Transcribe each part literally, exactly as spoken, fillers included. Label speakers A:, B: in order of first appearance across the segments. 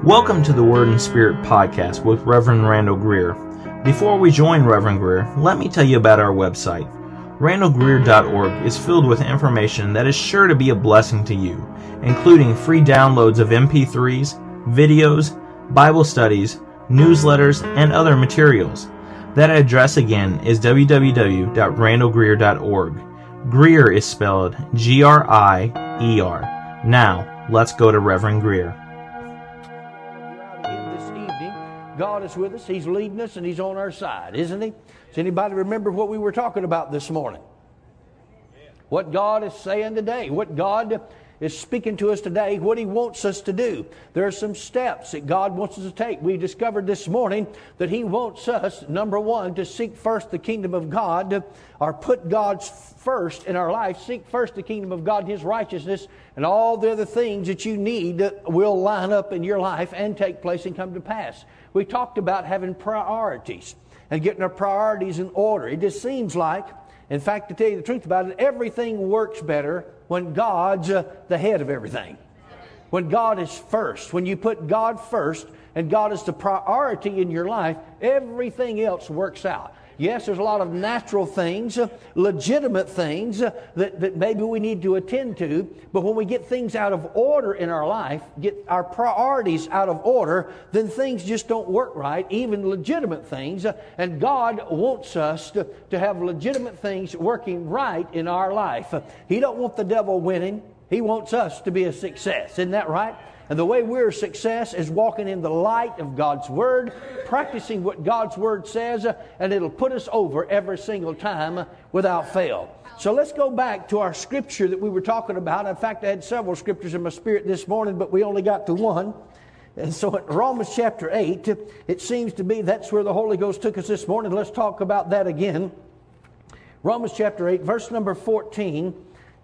A: Welcome to the Word and Spirit podcast with Reverend Randall Greer. Before we join Reverend Greer, let me tell you about our website. Randall Greer dot org is filled with information that is sure to be a blessing to you, including free downloads of M P threes, videos, Bible studies, newsletters, and other materials. That address again is w w w dot randall greer dot org. Greer is spelled G R I E R. Now, let's go to Reverend Greer.
B: This evening, God is with us. He's leading us and He's on our side, isn't He? Does anybody remember what we were talking about this morning? What God is saying today, what God is speaking to us today, what He wants us to do. There are some steps that God wants us to take. We discovered this morning that He wants us, number one, to seek first the kingdom of God, or put God first in our life. Seek first the kingdom of God, His righteousness, and all the other things that you need will line up in your life and take place and come to pass. We talked about having priorities and getting our priorities in order. It just seems like, in fact, to tell you the truth about it, everything works better when God's uh, the head of everything. When God is first. When you put God first and God is the priority in your life, everything else works out. Yes, there's a lot of natural things, uh, legitimate things uh, that, that maybe we need to attend to. But when we get things out of order in our life, get our priorities out of order, then things just don't work right, even legitimate things. Uh, and God wants us to, to have legitimate things working right in our life. Uh, he don't want the devil winning. He wants us to be a success. Isn't that right? And the way we're a success is walking in the light of God's Word, practicing what God's Word says, and it'll put us over every single time without fail. So let's go back to our scripture that we were talking about. In fact, I had several scriptures in my spirit this morning, but we only got to one. And so in Romans chapter eight, it seems to be that's where the Holy Ghost took us this morning. Let's talk about that again. Romans chapter eight, verse number fourteen.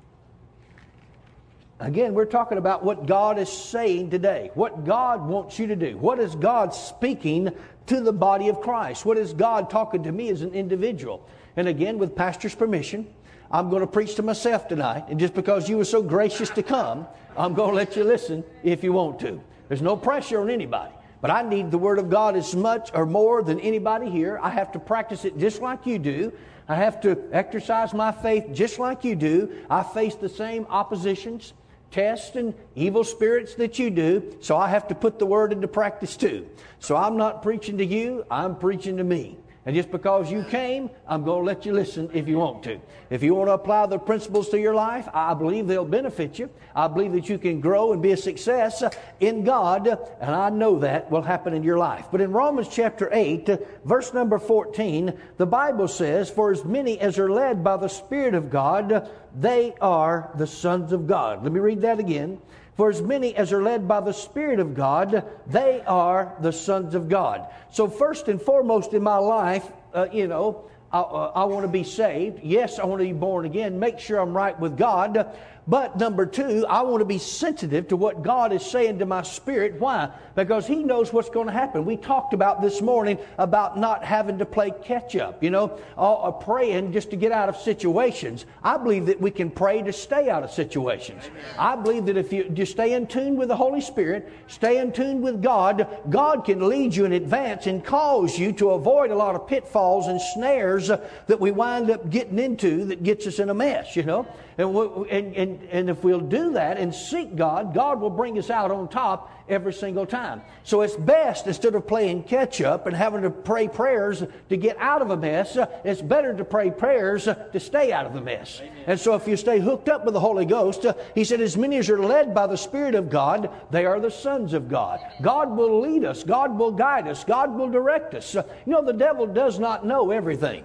B: Again, we're talking about what God is saying today, what God wants you to do. What is God speaking to the body of Christ? What is God talking to me as an individual? And again, with pastor's permission, I'm going to preach to myself tonight. And just because you were so gracious to come, I'm going to let you listen if you want to. There's no pressure on anybody. But I need the Word of God as much or more than anybody here. I have to practice it just like you do. I have to exercise my faith just like you do. I face the same oppositions, tests, and evil spirits that you do, so I have to put the Word into practice too. So I'm not preaching to you, I'm preaching to me. And just because you came, I'm going to let you listen if you want to. If you want to apply the principles to your life, I believe they'll benefit you. I believe that you can grow and be a success in God, and I know that will happen in your life. But in Romans chapter eight, verse number fourteen, the Bible says, "For as many as are led by the Spirit of God, they are the sons of God." Let me read that again. For as many as are led by the Spirit of God, they are the sons of God. So first and foremost in my life, uh, you know, I, uh, I want to be saved. Yes, I want to be born again. Make sure I'm right with God. But number two, I want to be sensitive to what God is saying to my spirit. Why? Because He knows what's going to happen. We talked about this morning about not having to play catch up, you know, uh, praying just to get out of situations. I believe that we can pray to stay out of situations. I believe that if you just stay in tune with the Holy Spirit, stay in tune with God, God can lead you in advance and cause you to avoid a lot of pitfalls and snares uh, that we wind up getting into that gets us in a mess, you know. And, we, and, and, and if we'll do that and seek God, God will bring us out on top every single time. So it's best, instead of playing catch up and having to pray prayers to get out of a mess, uh, it's better to pray prayers uh, to stay out of the mess. Amen. And so if you stay hooked up with the Holy Ghost, uh, He said, as many as are led by the Spirit of God, they are the sons of God. God will lead us. God will guide us. God will direct us. Uh, you know, the devil does not know everything.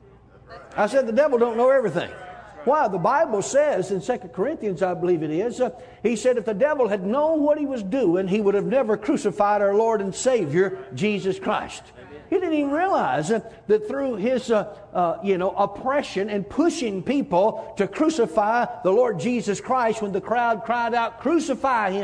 B: I said the devil don't know everything. Why? The Bible says in Second Corinthians, I believe it is, uh, he said if the devil had known what he was doing, he would have never crucified our Lord and Savior, Jesus Christ. He didn't even realize uh, that through his uh, uh, you know, oppression and pushing people to crucify the Lord Jesus Christ, when the crowd cried out, "Crucify Him!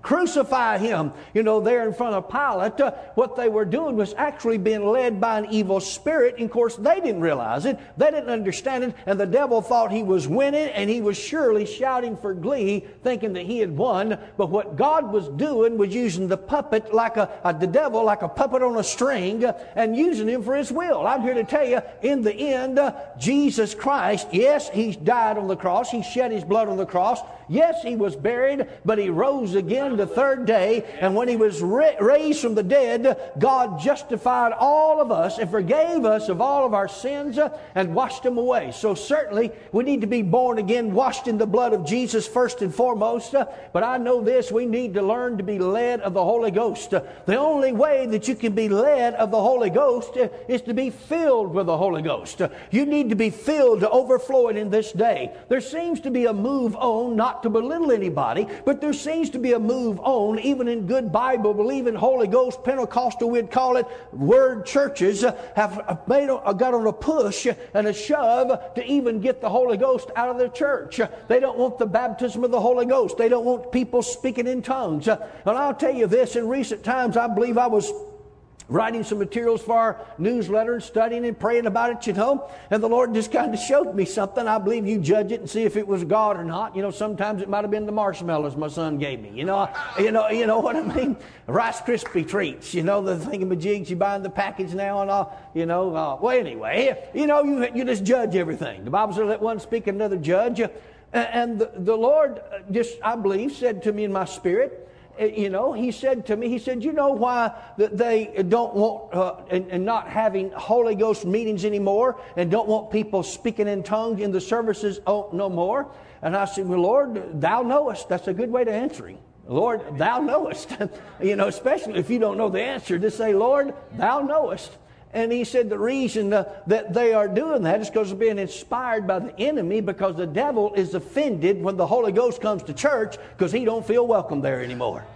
B: crucify him, you know, there in front of Pilate, uh, what they were doing was actually being led by an evil spirit. And of course, they didn't realize it. They didn't understand it. And the devil thought he was winning, and he was surely shouting for glee, thinking that he had won. But what God was doing was using the puppet like a, a the devil like a puppet on a string, uh, and using him for his will. I'm here to tell you, in the end, uh, Jesus Christ, yes, he died on the cross. He shed his blood on the cross. Yes, he was buried, but he rose again the third day. And when he was ra- raised from the dead, God justified all of us and forgave us of all of our sins uh, and washed them away. So certainly we need to be born again, washed in the blood of Jesus first and foremost. Uh, but I know this, we need to learn to be led of the Holy Ghost. Uh, the only way that you can be led of the Holy Ghost uh, is to be filled with the Holy Ghost. Uh, you need to be filled to overflowing in this day. There seems to be a move on, not to belittle anybody, but there seems to be a move on, even in good Bible believing Holy Ghost Pentecostal, we'd call it, word churches uh, have made uh, got on a push and a shove to even get the Holy Ghost out of their church. Uh, they don't want the baptism of the Holy Ghost. They don't want people speaking in tongues. Uh, and I'll tell you this, in recent times, I believe I was writing some materials for our newsletter and studying and praying about it, you know. And the Lord just kind of showed me something. I believe you judge it and see if it was God or not. You know, sometimes it might have been the marshmallows my son gave me. You know, you know, you know what I mean? Rice Krispie treats, you know, the thingamajigs you buy in the package now and all, you know. Uh, well, anyway, you know, you, you just judge everything. The Bible says let one speak another judge. And the, the Lord just, I believe, said to me in my spirit, you know, he said to me, he said, you know why that they don't want, uh, and, and not having Holy Ghost meetings anymore, and don't want people speaking in tongues in the services oh, no more? And I said, well, Lord, thou knowest. That's a good way to answer him. Lord, thou knowest. You know, especially if you don't know the answer, just say, Lord, thou knowest. And he said the reason uh, that they are doing that is because they're being inspired by the enemy, because the devil is offended when the Holy Ghost comes to church because he don't feel welcome there anymore.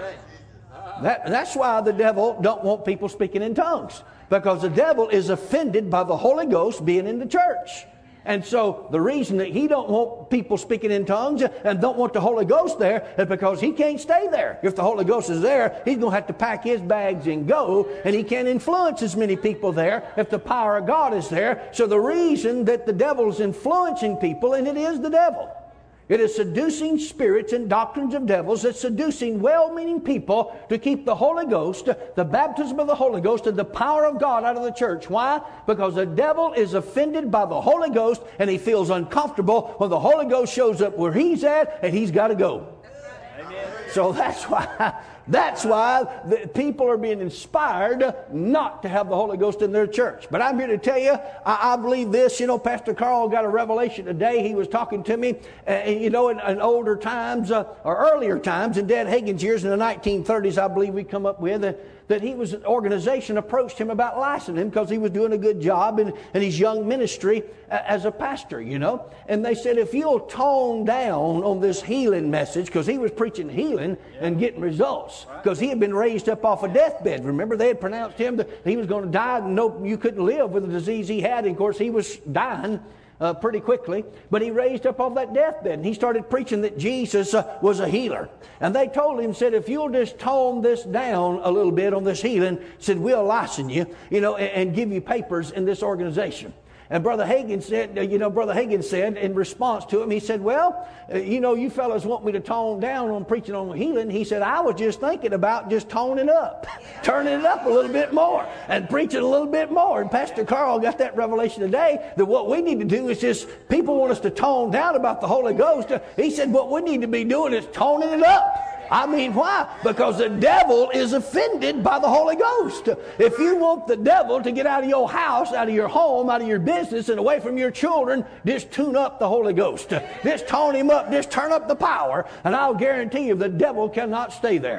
B: That, that's why the devil don't want people speaking in tongues, because the devil is offended by the Holy Ghost being in the church. And so the reason that he don't want people speaking in tongues and don't want the Holy Ghost there is because he can't stay there. If the Holy Ghost is there, he's going to have to pack his bags and go, and he can't influence as many people there if the power of God is there. So the reason that the devil is influencing people, and it is the devil, it is seducing spirits and doctrines of devils. It's seducing well-meaning people to keep the Holy Ghost, the baptism of the Holy Ghost, and the power of God out of the church. Why? Because the devil is offended by the Holy Ghost, and he feels uncomfortable when the Holy Ghost shows up where he's at, and he's got to go. Amen. So that's why... That's why the people are being inspired not to have the Holy Ghost in their church. But I'm here to tell you, I, I believe this. You know, Pastor Carl got a revelation today. He was talking to me, uh, and, you know, in, in older times, uh, or earlier times, in Dad Hagin's years in the nineteen thirties, I believe we come up with, uh, that he was, an organization approached him about licensing him because he was doing a good job in, in his young ministry uh, as a pastor, you know. And they said, if you'll tone down on this healing message, because he was preaching healing and getting results, because he had been raised up off a deathbed. Remember, they had pronounced him that he was going to die, and no, you couldn't live with the disease he had. And of course, he was dying uh, pretty quickly. But he raised up off that deathbed, and he started preaching that Jesus uh, was a healer. And they told him, said, if you'll just tone this down a little bit on this healing, said, we'll license you, you know, and, and give you papers in this organization. And Brother Hagin said, you know, Brother Hagin said in response to him, he said, well, uh, you know, you fellas want me to tone down on preaching on healing. He said, I was just thinking about just toning up, turning it up a little bit more and preaching a little bit more. And Pastor Carl got that revelation today that what we need to do is just, people want us to tone down about the Holy Ghost. He said, what we need to be doing is toning it up. I mean, why? Because the devil is offended by the Holy Ghost. If you want the devil to get out of your house, out of your home, out of your business, and away from your children, just tune up the Holy Ghost. Just tone him up. Just turn up the power. And I'll guarantee you the devil cannot stay there.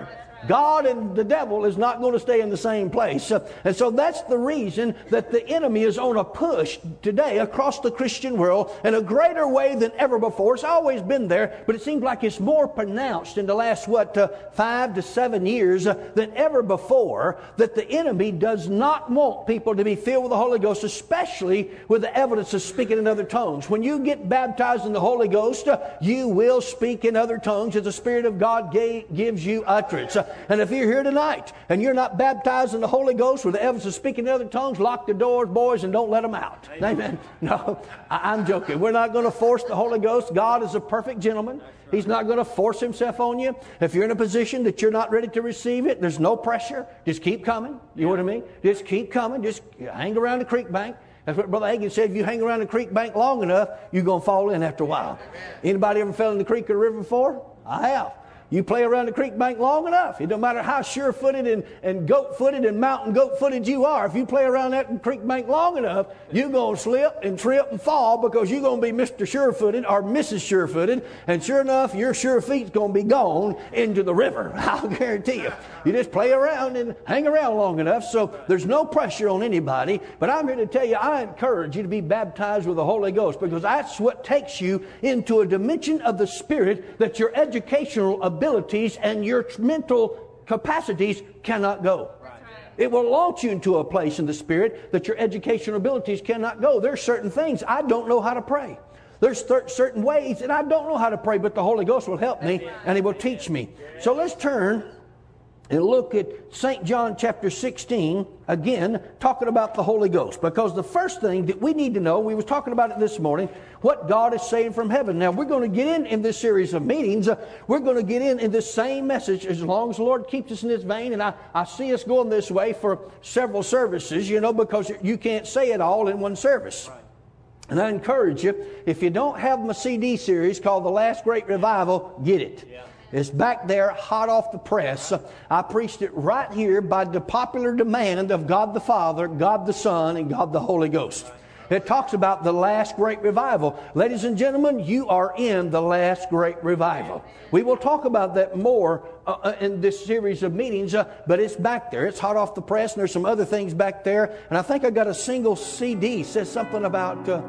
B: God and the devil is not going to stay in the same place. Uh, and so that's the reason that the enemy is on a push today across the Christian world in a greater way than ever before. It's always been there, but it seems like it's more pronounced in the last, what, uh, five to seven years uh, than ever before, that the enemy does not want people to be filled with the Holy Ghost, especially with the evidence of speaking in other tongues. When you get baptized in the Holy Ghost, uh, you will speak in other tongues as the Spirit of God gave, gives you utterance. Uh, And if you're here tonight and you're not baptized in the Holy Ghost with the evidence of speaking in other tongues, lock the doors, boys, and don't let them out. Amen. Amen. No, I, I'm joking. We're not going to force the Holy Ghost. God is a perfect gentleman. He's not going to force himself on you. If you're in a position that you're not ready to receive it, there's no pressure. Just keep coming. You know what I mean? Just keep coming. Just hang around the creek bank. That's what Brother Hagin said. If you hang around the creek bank long enough, you're going to fall in after a while. Anybody ever fell in the creek or river before? I have. You play around the creek bank long enough. It don't matter how sure-footed and, and goat-footed and mountain goat-footed you are. If you play around that creek bank long enough, you're going to slip and trip and fall because you're going to be Mister Sure-footed or Missus Sure-footed. And sure enough, your sure feet's going to be gone into the river. I'll guarantee you. You just play around and hang around long enough. So there's no pressure on anybody. But I'm here to tell you, I encourage you to be baptized with the Holy Ghost because that's what takes you into a dimension of the Spirit that your educational ability abilities and your mental capacities cannot go. It will launch you into a place in the Spirit that your educational abilities cannot go. There's certain things I don't know how to pray. There's th- certain ways that I don't know how to pray, but the Holy Ghost will help me and He will teach me. So let's turn and look at Saint John chapter sixteen, again, talking about the Holy Ghost. Because the first thing that we need to know, we was talking about it this morning, what God is saying from heaven. Now, we're going to get in in this series of meetings. Uh, we're going to get in in this same message as long as the Lord keeps us in this vein. And I, I see us going this way for several services, you know, because you can't say it all in one service. And I encourage you, if you don't have my C D series called The Last Great Revival, get it. Yeah. It's back there, hot off the press. I preached it right here by the popular demand of God the Father, God the Son, and God the Holy Ghost. It talks about the last great revival. Ladies and gentlemen, you are in the last great revival. We will talk about that more uh, in this series of meetings, uh, but it's back there. It's hot off the press, and there's some other things back there. And I think I got a single C D, says something about... Uh...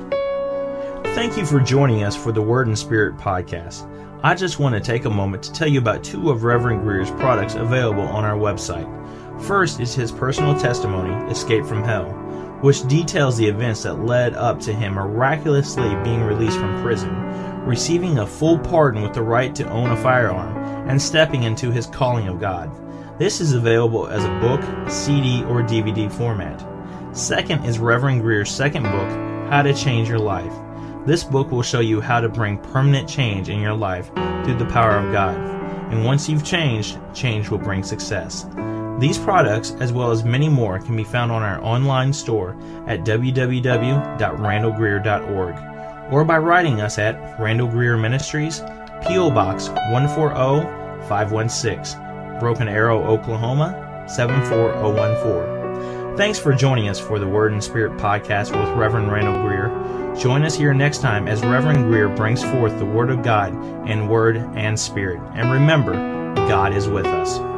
A: Thank you for joining us for the Word and Spirit podcast. I just want to take a moment to tell you about two of Reverend Greer's products available on our website. First is his personal testimony, Escape from Hell, which details the events that led up to him miraculously being released from prison, receiving a full pardon with the right to own a firearm, and stepping into his calling of God. This is available as a book, C D, or D V D format. Second is Reverend Greer's second book, How to Change Your Life. This book will show you how to bring permanent change in your life through the power of God. And once you've changed, change will bring success. These products, as well as many more, can be found on our online store at w w w dot randall greer dot org or by writing us at Randall Greer Ministries, P O Box one four zero five one six, Broken Arrow, Oklahoma seven four zero one four. Thanks for joining us for the Word and Spirit podcast with Reverend Randall Greer. Join us here next time as Reverend Greer brings forth the Word of God in Word and Spirit. And remember, God is with us.